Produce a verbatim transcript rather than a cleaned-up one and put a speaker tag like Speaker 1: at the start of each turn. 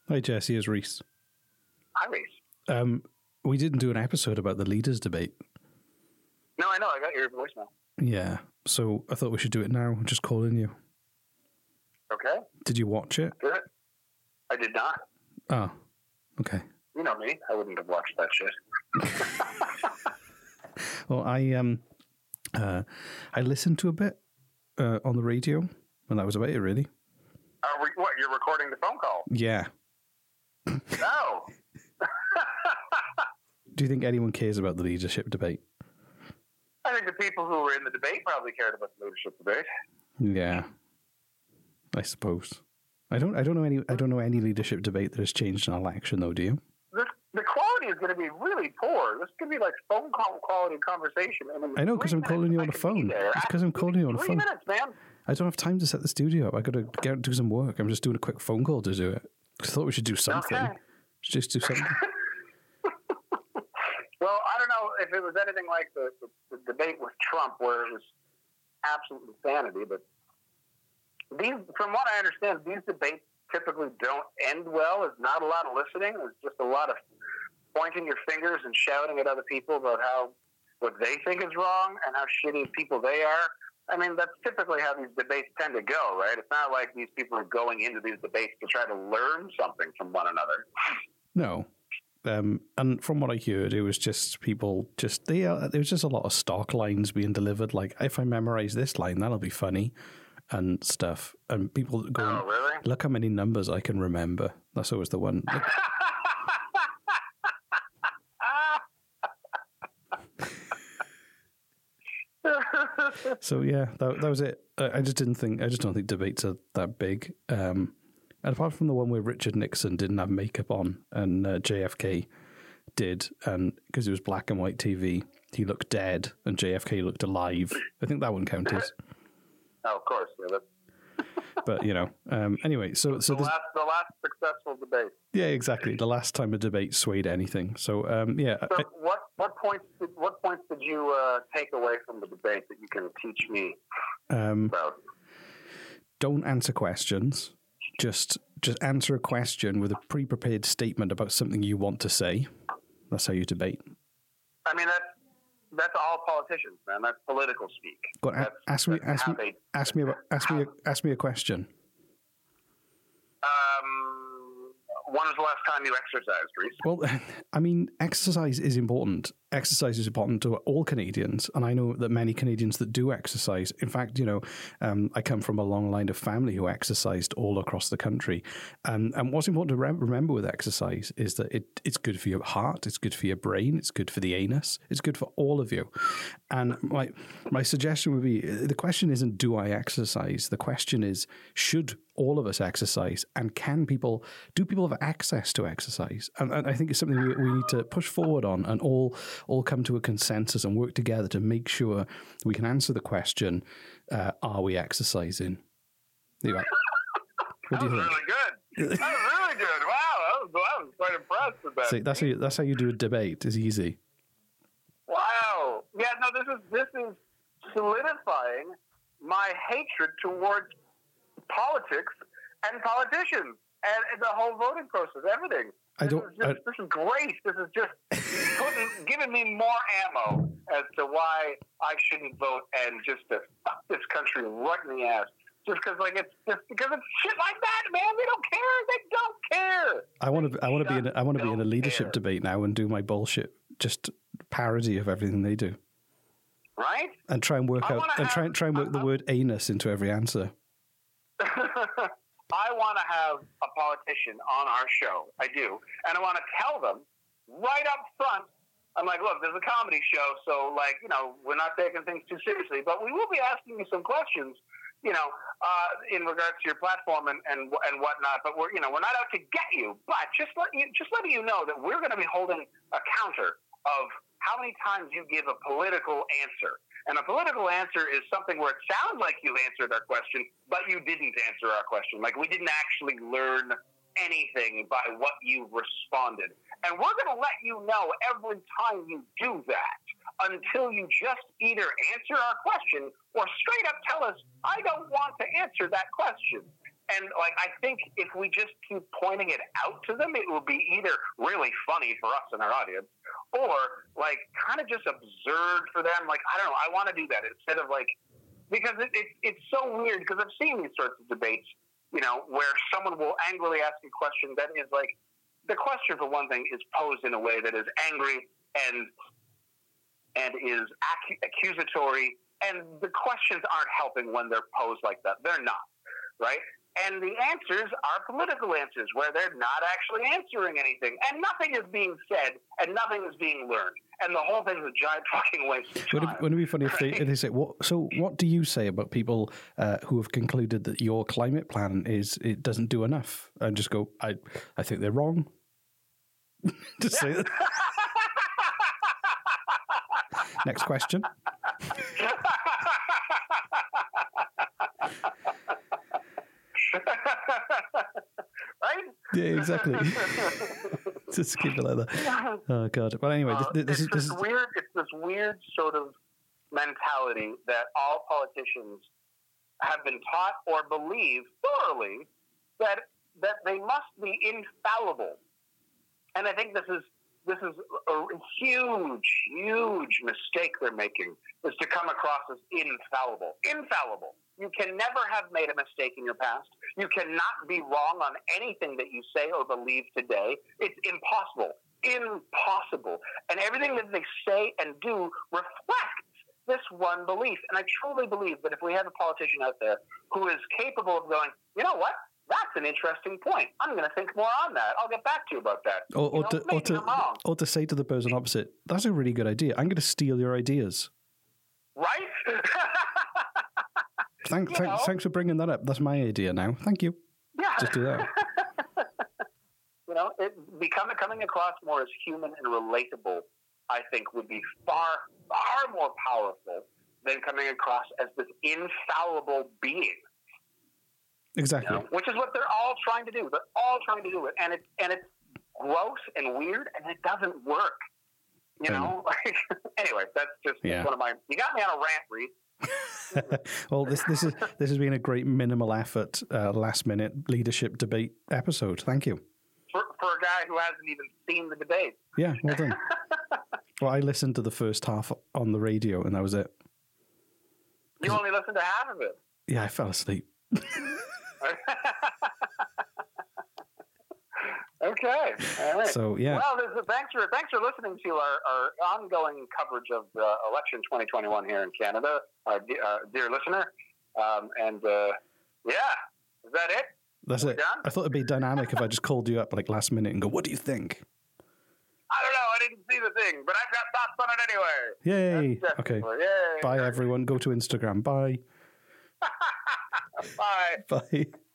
Speaker 1: Hi, Jesse. It's Reese.
Speaker 2: Hi, Reese.
Speaker 1: Um, we didn't do an episode about the leaders debate.
Speaker 2: No, I know. I got your voicemail.
Speaker 1: Yeah. So I thought we should do it now. I'm just calling you.
Speaker 2: Okay.
Speaker 1: Did you watch it?
Speaker 2: Good. I did not.
Speaker 1: Oh, okay.
Speaker 2: You know me. I wouldn't have watched that shit.
Speaker 1: Well, I um, uh, I listened to a bit uh, on the radio, and that was about it, really.
Speaker 2: Are we, what, you're recording the phone call?
Speaker 1: Yeah.
Speaker 2: No.
Speaker 1: Do you think anyone cares about the leadership debate?
Speaker 2: I think the people who were in the debate probably cared about the leadership debate.
Speaker 1: Yeah. I suppose. I don't. I don't know any. I don't know any leadership debate that has changed an election, though. Do you?
Speaker 2: The, the quality is going to be really poor. This could be like phone call quality conversation. And
Speaker 1: I know, because I'm calling you on the phone. It's because I'm calling you on the phone.
Speaker 2: Three minutes, man.
Speaker 1: I don't have time to set the studio up. I got to get out do some work. I'm just doing a quick phone call to do it. I thought we should do something.
Speaker 2: Okay.
Speaker 1: Just do something.
Speaker 2: Well, I don't know if it was anything like the, the, the debate with Trump, where it was absolute insanity. But these, from what I understand, these debates typically don't end well. There's not a lot of listening. There's just a lot of pointing your fingers and shouting at other people about how what they think is wrong and how shitty people they are. I mean, that's typically how these debates tend to go, right? It's not like these people are going into these debates to try to learn something from one another.
Speaker 1: No. Um, and from what I heard, it was just people just, they, uh, there was just a lot of stock lines being delivered. Like, if I memorize this line, that'll be funny and stuff. And people going,
Speaker 2: oh, really?
Speaker 1: Look how many numbers I can remember. That's always the one. Look, so yeah, that, that was it. I just didn't think. I just don't think debates are that big. Um, and apart from the one where Richard Nixon didn't have makeup on and uh, J F K did, and because it was black and white T V, he looked dead and J F K looked alive. I think that one counted.
Speaker 2: Oh, of course, yeah. That's...
Speaker 1: But you know, um, anyway, so so
Speaker 2: the last, the last successful debate.
Speaker 1: Yeah, exactly. The last time a debate swayed anything. So um, yeah.
Speaker 2: So
Speaker 1: I,
Speaker 2: what what points did, what points did you uh, take away from the debate that you can teach me
Speaker 1: um,
Speaker 2: about?
Speaker 1: Don't answer questions. Just just answer a question with a pre-prepared statement about something you want to say. That's how you debate.
Speaker 2: I mean, that's that's all politicians, man. That's political speak.
Speaker 1: Go on, ask me, ask me,
Speaker 2: they,
Speaker 1: ask me, about, ask me, ask me a question.
Speaker 2: Um, when was the last time you exercised, Reese?
Speaker 1: Well, I mean, exercise is important. Exercise is important to all Canadians, and I know that many Canadians that do exercise. In fact, you know, um, I come from a long line of family who exercised all across the country. Um, and what's important to re- remember with exercise is that it, it's good for your heart, it's good for your brain, it's good for the anus, it's good for all of you. And my my suggestion would be, the question isn't, do I exercise? The question is, should all of us exercise? And can people, do people have access to exercise? And, and I think it's something we, we need to push forward on and all all come to a consensus and work together to make sure we can answer the question, uh, are we exercising? There you go. What
Speaker 2: that
Speaker 1: do you
Speaker 2: was
Speaker 1: think?
Speaker 2: really good. That was really good. Wow, that was, I was quite impressed with that.
Speaker 1: See, that's how you, that's how you do a debate. It's easy.
Speaker 2: Wow. Yeah, no, this is this is solidifying my hatred towards politics and politicians and the whole voting process, everything.
Speaker 1: I
Speaker 2: This
Speaker 1: don't.
Speaker 2: is, just,
Speaker 1: I,
Speaker 2: this is great. This is just putting, giving me more ammo as to why I shouldn't vote and just to fuck this country right in the ass. Just because, like, it's just because it's shit like that, man. They don't care. They don't care.
Speaker 1: I want to. I want to be in. A, I want to be in a leadership
Speaker 2: care.
Speaker 1: debate now and do my bullshit, just parody of everything they do,
Speaker 2: right?
Speaker 1: and try and work
Speaker 2: I
Speaker 1: out
Speaker 2: wanna
Speaker 1: and
Speaker 2: have-
Speaker 1: try and try and work
Speaker 2: I-
Speaker 1: the
Speaker 2: I-
Speaker 1: word anus into every answer.
Speaker 2: I want to have a politician on our show. I do. And I want to tell them right up front, I'm like, look, there's a comedy show, so, like, you know, we're not taking things too seriously, but we will be asking you some questions, you know, uh, in regards to your platform and, and and whatnot. But we're, you know, we're not out to get you. But just let you, just letting you know that we're going to be holding a counter of how many times you give a political answer. And a political answer is something where it sounds like you answered our question, but you didn't answer our question. Like, we didn't actually learn anything by what you responded. And we're going to let you know every time you do that until you just either answer our question or straight up tell us, I don't want to answer that question. And, like, I think if we just keep pointing it out to them, it will be either really funny for us and our audience or, like, kind of just absurd for them. Like, I don't know. I want to do that instead of, like, because it, it, it's so weird because I've seen these sorts of debates, you know, where someone will angrily ask a question that is, like, the question, for one thing, is posed in a way that is angry and and is ac- accusatory, and the questions aren't helping when they're posed like that. They're not, right? And the answers are political answers where they're not actually answering anything. And nothing is being said and nothing is being learned. And the whole thing is a giant fucking waste of time.
Speaker 1: Wouldn't it be funny if they, if they say, what, so what do you say about people uh, who have concluded that your climate plan is, it doesn't do enough? And just go, I, I think they're wrong. Just say that. Next question.
Speaker 2: Right?
Speaker 1: Yeah, exactly. Just keep it like that. Oh God! But anyway,
Speaker 2: uh,
Speaker 1: this, this
Speaker 2: it's
Speaker 1: is this
Speaker 2: this
Speaker 1: is
Speaker 2: weird. It's this weird sort of mentality that all politicians have been taught or believe thoroughly that that they must be infallible. And I think this is this is a huge, huge mistake they're making, is to come across as infallible. Infallible. You can never have made a mistake in your past. You cannot be wrong on anything that you say or believe today. It's impossible. Impossible. And everything that they say and do reflects this one belief. And I truly believe that if we have a politician out there who is capable of going, you know what? That's an interesting point. I'm going to think more on that. I'll get back to you about that.
Speaker 1: or, or,
Speaker 2: you know,
Speaker 1: to, or, to, or to say to the person opposite, that's a really good idea. I'm going to steal your ideas.
Speaker 2: Right?
Speaker 1: Thank, thank, thanks for bringing that up. That's my idea now. Thank you.
Speaker 2: Yeah.
Speaker 1: Just do that.
Speaker 2: You know, it becoming coming across more as human and relatable, I think, would be far, far more powerful than coming across as this infallible being.
Speaker 1: Exactly.
Speaker 2: You know, which is what they're all trying to do. They're all trying to do it, and it's and it's gross and weird, and it doesn't work. You know, like anyway, that's just
Speaker 1: yeah.
Speaker 2: one of my. You got me on a rant, Reed.
Speaker 1: Well, this this is this has been a great minimal effort, uh, last minute leadership debate episode. Thank you.
Speaker 2: For for a guy who hasn't even seen the debate.
Speaker 1: Yeah, well done. Well, I listened to the first half on the radio, and that was it.
Speaker 2: You only listened to half of it.
Speaker 1: Yeah, I fell asleep.
Speaker 2: Okay. All right.
Speaker 1: So yeah.
Speaker 2: Well, this is, thanks for thanks for listening to our, our ongoing coverage of the election twenty twenty-one here in Canada, our dear, uh, dear listener. Um, and uh, yeah, is that it?
Speaker 1: That's
Speaker 2: Are
Speaker 1: it.
Speaker 2: we done?
Speaker 1: I thought it'd be dynamic if I just called you up like last minute and go, "What do you think?"
Speaker 2: I don't know. I didn't see the thing, but I've got thoughts on it anyway.
Speaker 1: Yay! Okay.
Speaker 2: Yay.
Speaker 1: Bye, everyone. Go to Instagram. Bye.
Speaker 2: Bye.
Speaker 1: Bye.